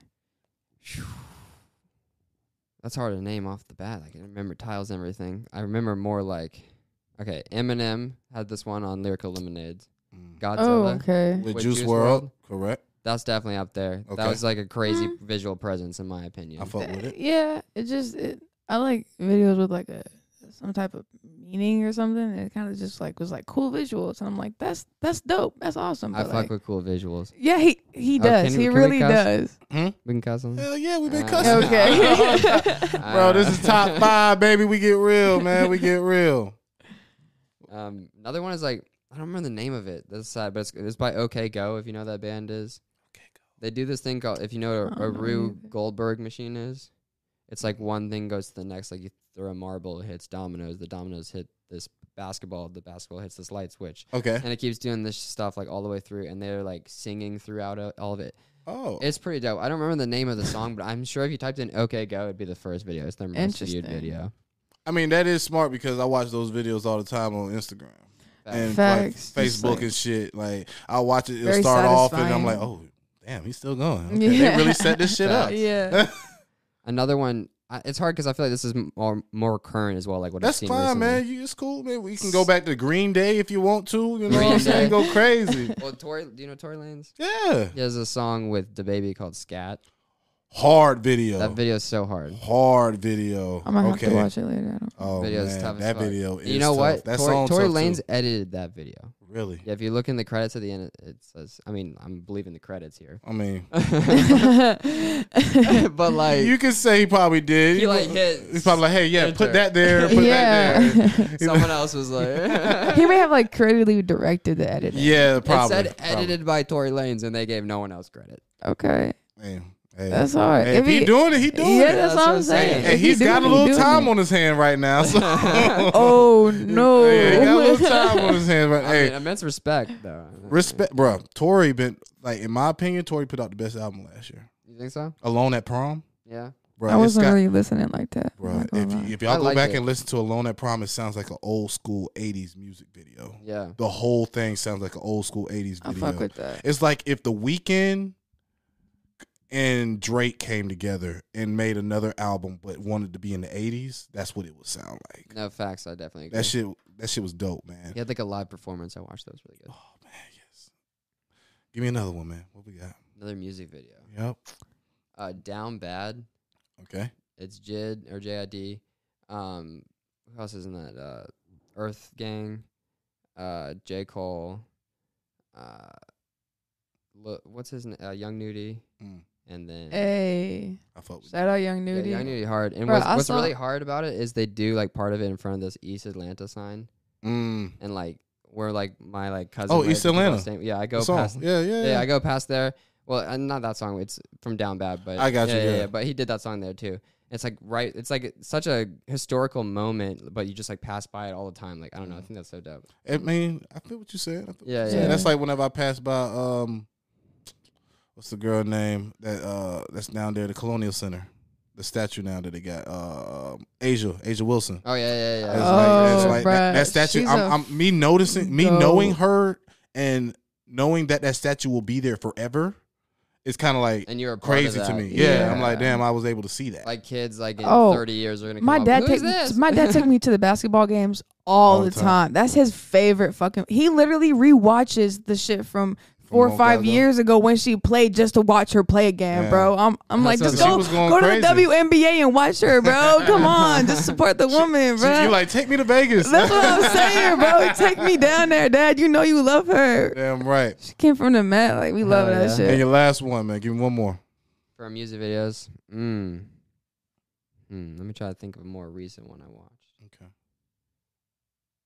that's hard to name off the bat. Like I remember titles and everything. I remember more like, okay, Eminem had this one on Lyrical Lemonades. Mm. Oh, Godzilla. okay. With, with Juice, Juice World, WRLD? correct? That's definitely up there. Okay. That was like a crazy Mm. visual presence, in my opinion. I fuck with it. Yeah, it just it, I like videos with like a some type of meaning or something. It kind of just like was like cool visuals, and I'm like, that's that's dope. That's awesome. I But, fuck like, with cool visuals. yeah, he he Oh, does. can we- he can we really cuss? does. Hmm? We can cuss on this? Hell yeah, we been Uh, cussing. Okay. Bro, this is top five, baby. We get real, man. We get real. Um, another one is like I don't remember the name of it. That's sad, but it's, it's by OK Go. If you know what that band is, Okay, go. they do this thing called if you know what I a, a don't know Rue either. Goldberg machine is. It's like one thing goes to the next. Like you throw a marble, it hits dominoes. The dominoes hit this basketball. The basketball hits this light switch, Okay. and it keeps doing this stuff like all the way through. And they're like singing throughout it, all of it. Oh. It's pretty dope. I don't remember the name of the song, but I'm sure if you typed in OK Go, it'd be the first video. It's their most viewed Interesting. video. I mean, that is smart because I watch those videos all the time on Instagram and Facts. like Just Facebook like- and shit. Like I watch it, it'll Very start off, and I'm satisfying. like, oh, damn, he's still going. Okay, Yeah. They really set this shit up. Facts. Yeah. Another one. I, it's hard because I feel like this is m- more more current as well. Like what I've That's seen fine, recently. man. You, it's cool, man. We can go back to Green Day if you want to. You know Green what I'm saying? Day. Go crazy. Well, Tory, do you know Tory Lanez? Yeah. He has a song with DaBaby called Scat. Hard video. That video is so hard. Hard video. I might have okay. to watch it later. I don't Oh Video is man, tough as that fuck. video is You know tough. what? That Tory, song Tory tough, Lanez too. edited that video. Really? Yeah, if you look in the credits at the end, it, it says. I mean, I'm believing the credits here, I mean, but like you can say he probably did. he like hit. He's probably like, hey, yeah, enter. put that there, put Yeah. that there. Someone else was like. He may have like creatively directed the edit. Yeah, It probably. said probably. edited by Tory Lanez, and they gave no one else credit. Okay. Hey, hey. That's hard. Hey, if If he, he- doing it, he doing Yeah, it. that's, That's what what I'm I'm saying. saying. And If he he's got doing a it, he little doing time it. on his hand right now. So Oh no. yeah, he got a little time on his hand right. I Hey, mean, immense respect, though. respect, bro. Tory been like, in my opinion, Tory put out the best album last year. You think so? Alone at Prom, Yeah. bro. I it's wasn't got- really listening like that. I'm Bro, not gonna if, lie. you, if y'all I go like back it. and listen to Alone at Prom, it sounds like an old school eighties music video. Yeah. The whole thing sounds like an old school eighties I video. fuck with that. It's like if The Weeknd and Drake came together and made another album but wanted to be in the eighties, that's what it would sound like. No facts. I definitely agree. That shit that shit was dope, man. He had like a live performance. I watched. That was really good. Oh man, yes. Give me another one, man. What we got? Another music video. Yep. Uh, Down Bad. Okay. It's Jid or J I D. Um, who else is in that? Uh, Earth Gang. Uh, J Cole. Uh, look, what's his name? Uh, Young Nudie. Mm, And then Hey, I fuck with shout out Young yeah, Nudie. Young Nudie hard. And Bro, what's, I what's saw- really hard about it is they do like part of it in front of this East Atlanta sign, you. Mm. and like where like my like cousin. Oh, lives, East because I was Atlanta. staying- Yeah, I go The song. past. Yeah, yeah, Yeah, yeah. I go past there. Well, uh, not that song. It's from Down Bad, but I got you, Yeah, yeah, yeah. yeah. But he did that song there too. It's like right. It's like such a historical moment, but you just like pass by it all the time. Like I don't know. I think that's so dope. I mean, I feel what you said. I feel what Yeah, you yeah. said. That's like whenever I pass by um what's the girl name that uh that's down there, the Colonial Center. The statue now that they got, uh, Asia, Asia Wilson. Oh yeah, yeah, yeah. It's Oh, like, it's like that, bruh, that statue. she's I'm, a I'm me noticing, me goat. knowing her, and knowing that that statue will be there forever. It's kind of like and you're a part crazy of to that. me. Yeah, Yeah. I'm like, damn, I was able to see that. Like kids, like in Oh, thirty years are gonna. Come My up, dad Who take is this? my dad took me to the basketball games all, All the the time. time. That's his favorite fucking. He literally rewatches the shit from four or From five Gaza. years ago when she played just to watch her play again, Yeah. bro. I'm I'm like, That's just what- go She was going go to crazy. the W N B A and watch her, bro. Come on, just support the woman, She- bro. you like, take me to Vegas. That's what I'm saying, bro. Take me down there, Dad. You know you love her. Damn right. She came from the mat. Like we love Hell that yeah. And shit. your last one, man. Give me one more. For music videos. Mm. Hmm. Let me try to think of a more recent one I watched. Okay.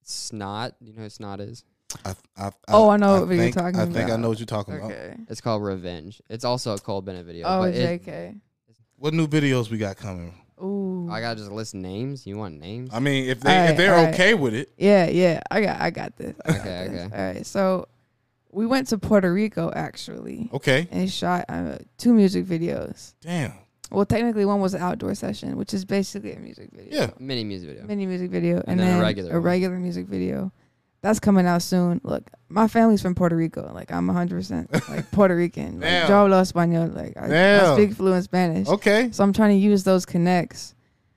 Snot. You know who Snot is? I, I, Oh, I know I what you're think, talking I think I about. know what you're talking about. Okay. It's called Revenge. It's also a Cole Bennett video. Oh, but it- J K. What new videos we got coming? Ooh. I gotta just list names. You want names? I mean, if they All right, if they're all right. okay with it, Yeah, yeah. I got I got this. I got Okay, this. okay. All right. So we went to Puerto Rico actually okay. and shot uh, two music videos. Damn. Well, technically one was an outdoor session, which is basically a music video. Yeah. Mini music video. Mini music video. And then a regular a one. regular music video. That's coming out soon. Look, my family's from Puerto Rico. Like I'm one hundred percent like Puerto Rican. Like, Damn. yo hablo español. Like I, I Damn. speak fluent Spanish. Okay. So I'm trying to use those connects,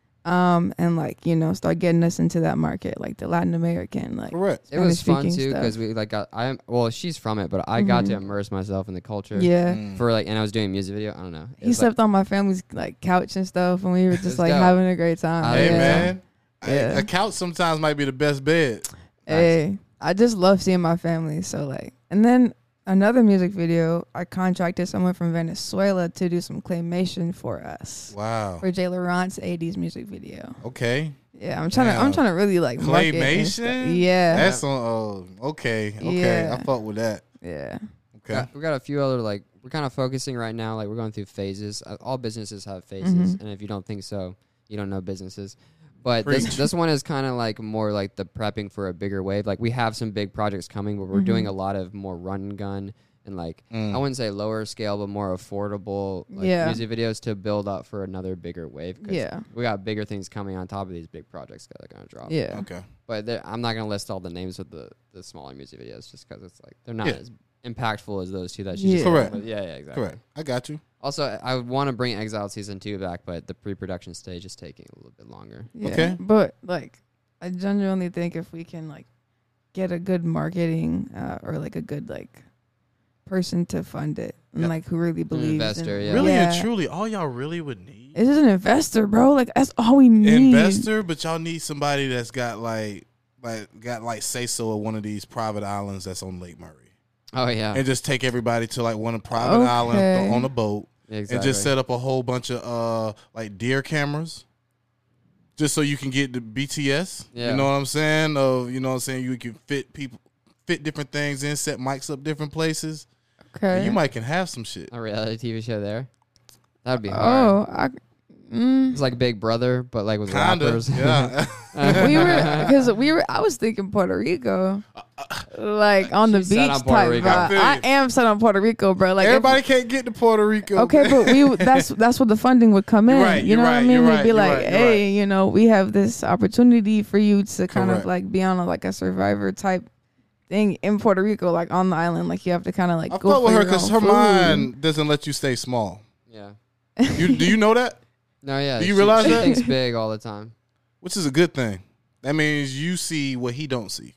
um, and like you know, start getting us into that market, like the Latin American, like Correct. It was fun Spanish-speaking too stuff. because we like got I well she's from it, but I got to Mhm. immerse myself in the culture. Yeah. Mm. For like, and I was doing a music video. I don't know. It He was, like, slept on my family's like couch and stuff, and we were It's just like dope. having a great time. Oh, Hey yeah. man, Yeah. A, a couch sometimes might be the best bed. Hey, I just love seeing my family. So like, and then another music video, I contracted someone from Venezuela to do some claymation for us Wow. for Jay Laurent's eighties music video. Okay. Yeah, I'm trying to. I'm Damn. trying to really like market and stuff. Claymation. Yeah, That's on. Oh, okay. Okay. Yeah. I fuck with that. yeah. Okay. got- we got a few other like we're kind of focusing right now. Like we're going through phases. Uh, all businesses have phases, Mhm. and if you don't think so, you don't know businesses. But this Preach. this one is kind of like more like the prepping for a bigger wave. Like we have some big projects coming, but we're doing Mhm. a lot of more run and gun and like Mm. I wouldn't say lower scale, but more affordable like, Yeah. music videos to build up for another bigger wave. 'Cause Yeah. we got bigger things coming on top of these big projects that are gonna drop. Yeah. Okay. But they're- I'm not gonna list all the names of the, the smaller music videos just because it's like they're not Yeah. as impactful as those two that you just Yeah. Correct. But yeah, yeah, exactly. Correct. I got you. Also, I would want to bring Exiled Season two back, but the pre-production stage is taking a little bit longer. Yeah. Okay. But like, I genuinely think if we can like get a good marketing uh, or like a good like person to fund it and Yep. like who really believes investor, in, yeah. Really yeah. and truly, all y'all really would need It's just an investor, bro. Like that's all we need. investor, but y'all need somebody that's got like like got like say so at one of these private islands that's on Lake Murray, Oh yeah, and just take everybody to like one of the private Okay. islands on a boat, exactly. and just set up a whole bunch of uh like deer cameras. Just so you can get the B T S, Yeah. you know what I'm saying? Of you know what I'm saying, you can fit people, fit different things in, set mics up different places. Okay. And you might can have some shit. a reality T V show there. That would be hard. Oh, I. Mm. It's like Big Brother, but like with Kinda, rappers. yeah. we were because we were. I was thinking Puerto Rico, like on the She's set beach on Puerto type Rico. vibe. I feel you. I am set on Puerto Rico, bro. Like if- Everybody can't get to Puerto Rico. Okay, but we that's that's what the funding would come in. You're right, you you're know what right, I mean? you're They'd right, be you're like, right, you're hey, right. you know, we have this opportunity for you to kind Correct. of like be on a, like a survivor type thing in Puerto Rico, like on the island. Like you have to kind of like I go fuck with for her your because own her food. mind doesn't let you stay small. Yeah. You do you know that? No, yeah. Do you she, realize she that? thinks big all the time. Which is a good thing. That means you see what he don't see.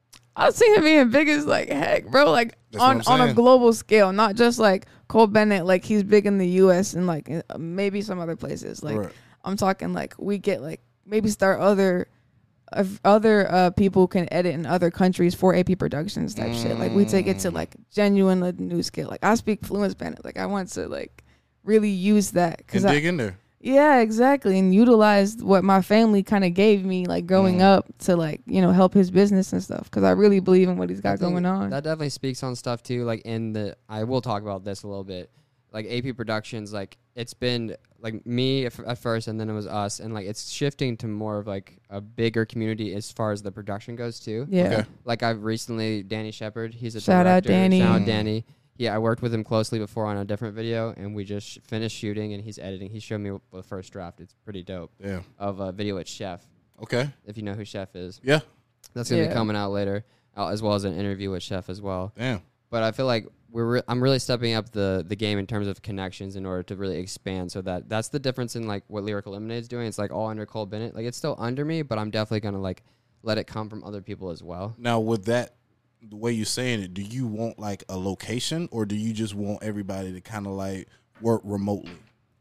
I see him being big as like heck, bro. Like That's what on I'm on a saying. global scale, not just like Cole Bennett. Like he's big in the U S and like uh, maybe some other places. Like Right. I'm talking like we get like maybe start other of other uh, people can edit in other countries for A P Productions type shit. Like we take it to like genuine like, new scale. Like I speak fluent Spanish. Like I want to like really use that And because dig in there. yeah, exactly, and utilize what my family kind of gave me like growing Mm. up to like you know help his business and stuff because I really believe in what he's I got think going on. That definitely speaks on stuff too. Like in the, I will talk about this a little bit. Like A P Productions, like it's been like me at at first, and then it was us, and like it's shifting to more of like a bigger community as far as the production goes too. yeah. Okay. Like I've recently, Danny Shepard, he's a Shout out director. Danny. Shout out Mm. Danny. Yeah, I worked with him closely before on a different video, and we just sh- finished shooting, and he's editing. He showed me w- the first draft. It's pretty dope Yeah. of a video with Chef. Okay. If you know who Chef is, Yeah. that's gonna Yeah. be coming out later, uh, as well as an interview with Chef as well. Damn. But I feel like we're re- I'm really stepping up the the game in terms of connections in order to really expand. So that that's the difference in like what Lyrical Lemonade is doing. It's like all under Cole Bennett. Like it's still under me, but I'm definitely gonna like let it come from other people as well. Now with that, the way you're saying it, do you want like a location or do you just want everybody to kind of like work remotely?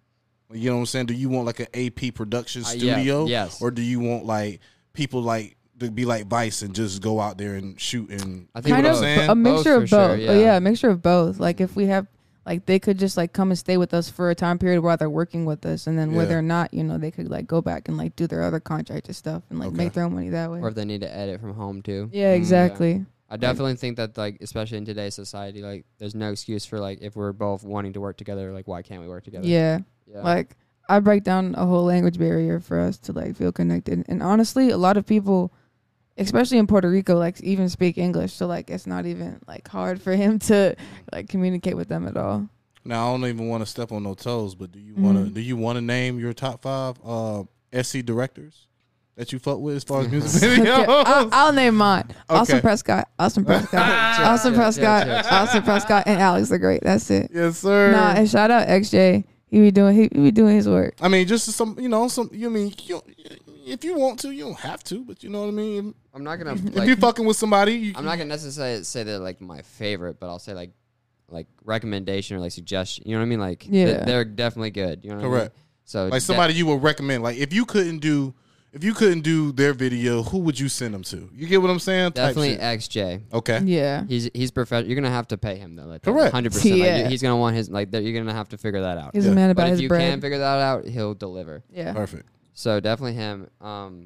You know what I'm saying? Do you want like an A P production Uh, yeah, studio? yes. Or do you want like people like to be like Vice and just go out there and shoot and I think Kind what of I'm saying? a mixture Both of for both. sure, Oh, yeah. yeah, a mixture of both. Like if we have like they could just like come and stay with us for a time period while they're working with us, and then Yeah. where they're not, you know, they could like go back and like do their other contracted stuff and like Okay. make their own money that way. Or if they need to edit from home too. Yeah, exactly. I definitely think that, like, especially in today's society, like, there's no excuse for, like, if we're both wanting to work together, like, why can't we work together? Yeah. Yeah. Like I break down a whole language barrier for us to like feel connected. And honestly, a lot of people, especially in Puerto Rico, like even speak English. So like it's not even like hard for him to like communicate with them at all. Now I don't even want to step on no toes, but do you want to Mhm. do you want to name your top five uh, S C directors that you fuck with as far as music Okay, videos? I, I'll name mine. Austin Okay. Prescott, Austin Prescott, Chill, Austin chill, Prescott, chill, chill, chill. Austin Prescott, and Alex the Great. That's it. Yes, sir. Nah, and shout out X J. He be doing he, he be doing his work. I mean, just some, you know, some. You mean, you don't- if you want to, you don't have to, but you know what I mean. I'm not gonna If like, you fucking with somebody, you, I'm not gonna necessarily say they're like my favorite, but I'll say like like recommendation or like suggestion. You know what I mean? Like Yeah. they're, they're definitely good. You know what Correct. I mean? So like de- somebody you would recommend. Like if you couldn't do, if you couldn't do their video, who would you send them to? You get what I'm saying? Type definitely shit. X J. Okay. Yeah. He's he's professional. You're gonna have to pay him though. Like, Correct. Hundred percent. Yeah. Like, he's gonna want his like. that- You're gonna have to figure that out. He's Yeah. a man about But if his you bread. can figure that out, he'll deliver. yeah. Perfect. So definitely him. Um,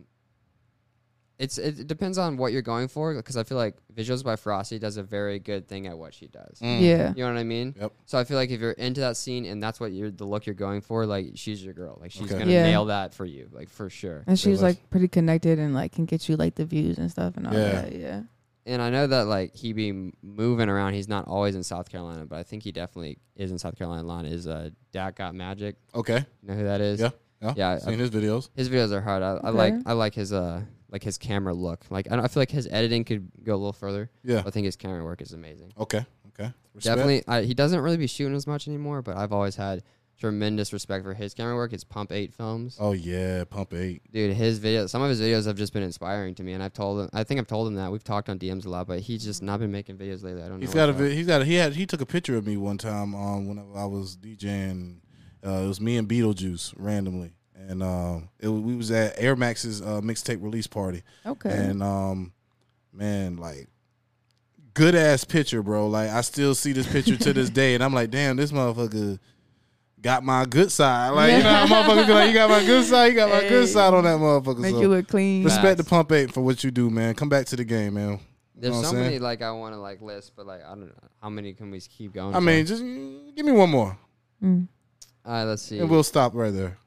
it's it depends on what you're going for because I feel like Visuals by Frosty does a very good thing at what she does. Mm. Yeah. You know what I mean? Yep. So I feel like if you're into that scene and that's what you're the look you're going for, like she's your girl. Like she's Okay. gonna Yeah. nail that for you, like for sure. And she's let's- like pretty connected and like can get you like the views and stuff and all Yeah. that. Yeah. And I know that like he be m- moving around. He's not always in South Carolina, but I think he definitely is in South Carolina. Line is uh, Dak Got Magic. Okay. You know who that is? Yeah. Yeah. Yeah, Seen I- his videos. His videos are hard. I, I Okay. like I like his uh like his camera look. Like I, don't, I feel like his editing could go a little further. Yeah. I think his camera work is amazing. Okay. Okay. Respect. Definitely, I, he doesn't really be shooting as much anymore, but I've always had tremendous respect for his camera work. It's Pump Eight Films, Oh yeah, Pump Eight. dude. His videos, some of his videos have just been inspiring to me, and I've told him. I think I've told him that we've talked on D Ms a lot, but he's just not been making videos lately. I don't He's know. got a. what's up. vi- He's got. A, he had. He took a picture of me one time. Um, when I was DJing. Uh, it was me and Beetlejuice randomly, and um, it was, we was at Air Max's uh, mixtape release party. Okay. And um, man, like, good ass picture, bro. Like, I still see this picture to this day, and I'm like, damn, this motherfucker got my good side. Like, you know, how motherfuckers be like, you got my good side, you got my good Hey. side on that motherfucker. Make so you look clean. respect the Facts. Pump Eight for what you do, man. Come back to the game, man. You There's know what so I'm many saying? like I want to like list, but like I don't know how many can we keep going. I for? mean, just mm, give me one more, Mm. all right, let's see. and we'll stop right there,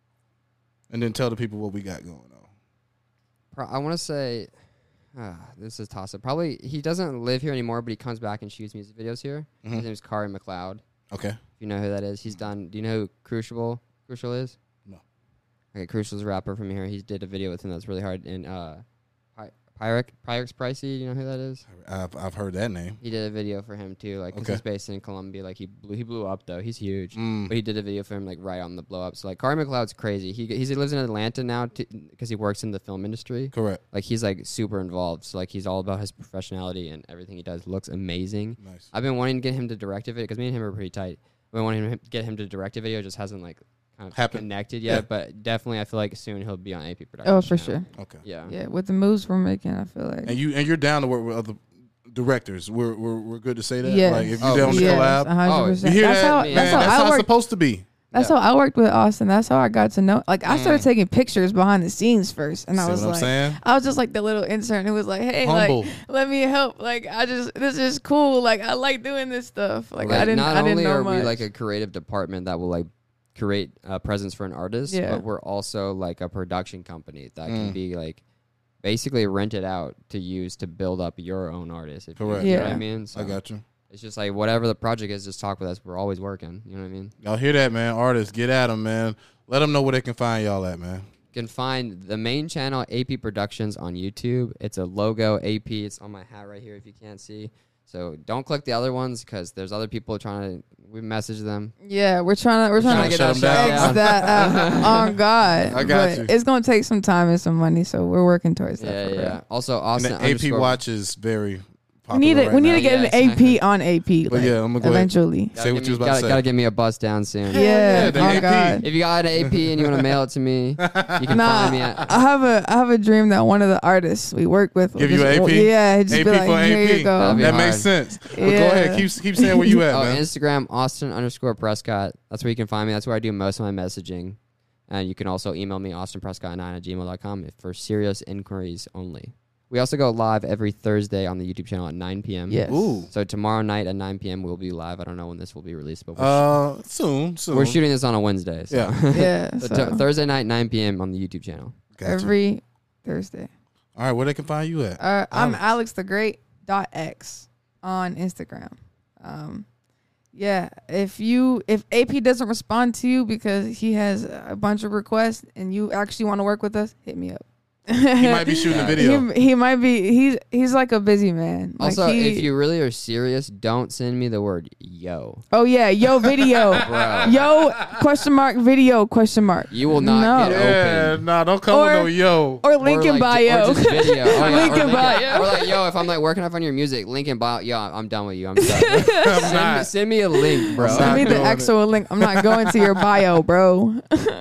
and then tell the people what we got going on. Pro- I want to say, ah, this is toss up. Probably he doesn't live here anymore, but he comes back and shoots music videos here. Mhm. His name's Kari McLeod. Okay. If you know who that is, he's done. Do you know who Crucial Crucial is? No. Okay, Crucial's a rapper from here. He did a video with him that's really hard. And uh, Py- Pyrex Pyrex Pricey, you know who that is? I've I've heard that name. He did a video for him too. Like, 'cause Okay. he's based in Colombia. Like, he blew he blew up though. He's huge. Mm. But he did a video for him like right on the blow up. So like, Kari McLeod's crazy. He he's, he lives in Atlanta now because he works in the film industry. Correct. Like he's like super involved. So like he's all about his professionality and everything he does looks amazing. Nice. I've been wanting to get him to direct a video because me and him are pretty tight. I've been wanting to get him to direct a video, it just hasn't like kind of Happened. connected yet. Yeah. But definitely, I feel like soon he'll be on A P Productions. Oh, for channel. sure. Okay. Yeah. Yeah, with the moves we're making, I feel like. And you and you're down to work with other directors. We're we're, we're good to say that. Yes. Like if you're Oh, down for to sure. Yes, collab, one hundred you percent. hear That's that? how Man, that's how that's I how it's worked. supposed to be. That's Yeah. how I worked with Austin. That's how I got to know. Like I started Mm. taking pictures behind the scenes first, and I See was what I'm like, saying? I was just like the little intern who was like, "Hey, Humble. like, let me help. Like, I just this is cool. Like, I like doing this stuff. Like, Like, I didn't, not I didn't only know are much. we like a creative department that will like create a presence for an artist, Yeah. but we're also like a production company that Mm. can be like basically rented out to use to build up your own artist. If Correct. You, you know what Yeah. I mean? So I got you. it's just like whatever the project is, just talk with us. We're always working. You know what I mean? Y'all hear that, man? Artists, get at them, man. Let them know where they can find y'all at, man. You can find the main channel A P Productions on YouTube. It's a logo A P. It's on my hat right here if you can't see. So don't click the other ones because there's other people trying to. We message them. yeah, we're trying to we're trying, Trying to to get shut that them shut down. X that out on God. I got but you. It's gonna take some time and some money, so we're working towards that. Yeah, for yeah. real. Also, And Austin the A P underscore- Watch is very popular We need to right we need now. to get Yes. an A P on A P. But like, yeah, I'm gonna go ahead. eventually. Say what Gotta you was get me- about gotta, to say. Gotta get me a bus down soon. Yeah. yeah, the oh A P. God. If you got an A P and you want to mail it to me, you can Nah, find me at. I have a I have a dream that one of the artists we work with will Give you just, an A P? Yeah, just A P be like, for here A P. you go. That'd be That hard. makes sense. But go Yeah. ahead, keep keep saying where you at, Oh, man. Instagram, Austin underscore Prescott. That's where you can find me. That's where I do most of my messaging. And you can also email me, austin prescott nine at gmail dot com for serious inquiries only. We also go live every Thursday on the YouTube channel at nine p.m. Yes. Ooh. So tomorrow night at nine p.m. we'll be live. I don't know when this will be released, but we're, Uh, soon, soon. we're shooting this on a Wednesday. So. Yeah. Yeah. So so t- Thursday night, nine p.m. on the YouTube channel. Gotcha. every Thursday. All right, where they can find you at? Uh, I'm Alex. Alex the Great dot X on Instagram. Um, yeah, if you if A P doesn't respond to you because he has a bunch of requests and you actually want to work with us, hit me up. He might be shooting a video. He, he might be. He's he's like a busy man. Like Also, he, if you really are serious, don't send me the word yo. oh yeah, yo video, Bro. yo question mark video question mark. You will not No. get Yeah, open. nah, don't come Or- with no yo. Or link in like, bio. Or just video. Oh, yeah, Link or in bio. Or like, yo, if I'm like working off on your music, link in bio. Yo, I'm done with you. I'm done. I'm send, me, not. send me a link, bro. I'm Send not me the doing it. actual link. I'm not going to your bio, bro.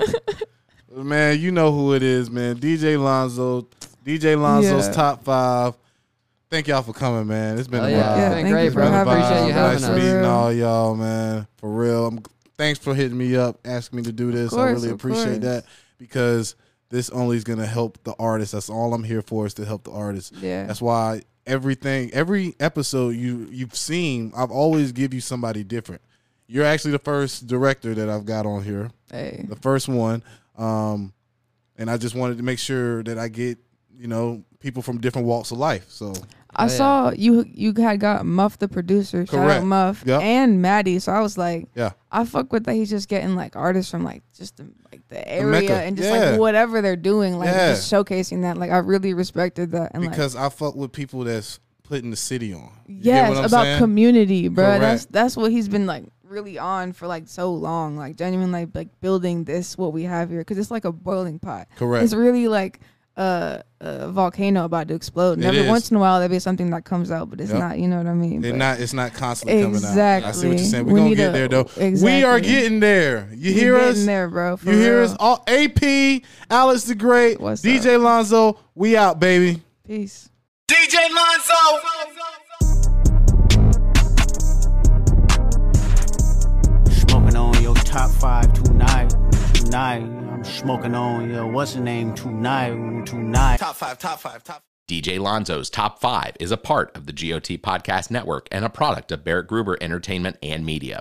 Man, you know who it is, man. D J Lonzo. D J Lonzo's Yeah. top five. Thank y'all for coming, man. It's been Oh, a yeah. while. Yeah, It's been thank great, you for bro. having Appreciate us. you Nice having us. meeting For real. all y'all, man. For real. I'm, thanks for hitting me up, asking me to do this. I course, really of appreciate course. that because this only is going to help the artist. That's all I'm here for is to help the artist. Yeah. That's why everything, every episode you you've seen, I've always give you somebody different. You're actually the first director that I've got on here, Hey. the first one, um, and I just wanted to make sure that I get you know people from different walks of life. So I Oh, yeah. saw you you had got Muff the producer, shout Correct. out Muff, Yep. and Maddie. So I was like, yeah, I fuck with that. He's just getting like artists from like just the, like the area Mecca. and just Yeah. like whatever they're doing, like Yeah. just showcasing that. Like I really respected that. And like, because I fuck with people that's putting the city on. You get yes, what I'm about saying? community, bro. Correct. That's that's what he's been like really on for like so long, like genuine, like like building this what we have here because it's like a boiling pot. Correct. It's really like a, a volcano about to explode. And It every is. once in a while there'll be something that comes out, but it's Yep. not. You know what I mean? It But- not it's not constantly coming out. I see what Exactly. you're saying. We're We gonna need get a- there though. We are exactly. getting there. You We hear getting us? there, bro. For You hear real. us? All A P, Alex the Great, What's D J up? Lonzo. We out, baby. Peace. D J Lonzo. Smoking on your top five tonight. Tonight. I'm smoking on your what's the name tonight. Tonight. Top five, top five, top D J Lonzo's Top five is a part of the G O T Podcast Network and a product of Barrett Gruber Entertainment and Media.